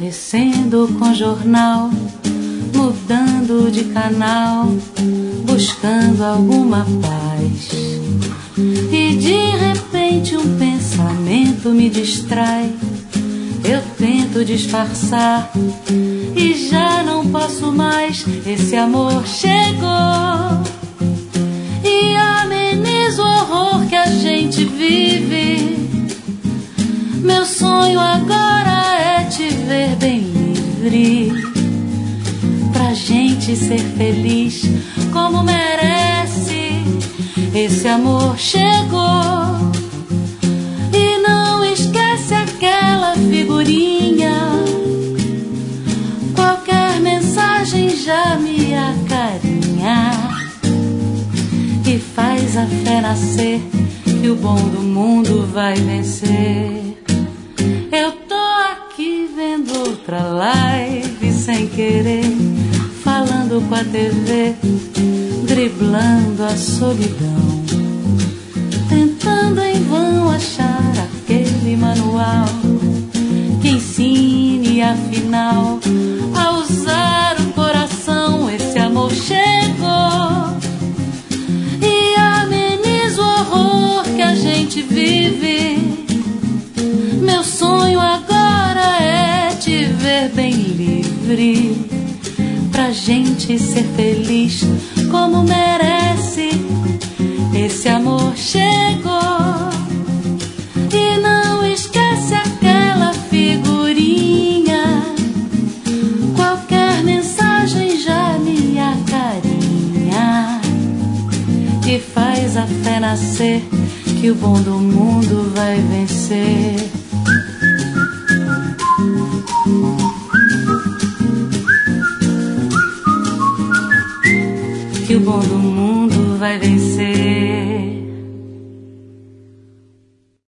estarrecendo com jornal, mudando de canal, buscando alguma paz. E de repente um pensamento me distrai. Eu tento disfarçar e já não posso mais. Esse amor chegou e ameniza o horror que a gente vive. Meu sonho agora é te ver bem livre, pra gente ser feliz como merece. Esse amor chegou e não esquece aquela figurinha. Qualquer mensagem já me acarinha e faz a fé nascer que o bom do mundo vai vencer. Eu tô aqui vendo outra live sem querer, falando com a TV, driblando a solidão, tentando em vão achar aquele manual que ensine afinal a usar o coração. Esse amor chegou e ameniza o horror que a gente vive. Meu sonho agora é te ver bem livre, pra gente ser feliz como merece. Esse amor chegou e não esquece aquela figurinha. Qualquer mensagem já me acarinha e faz a fé nascer que o bom do mundo vai vencer. Que o bom do mundo vai vencer.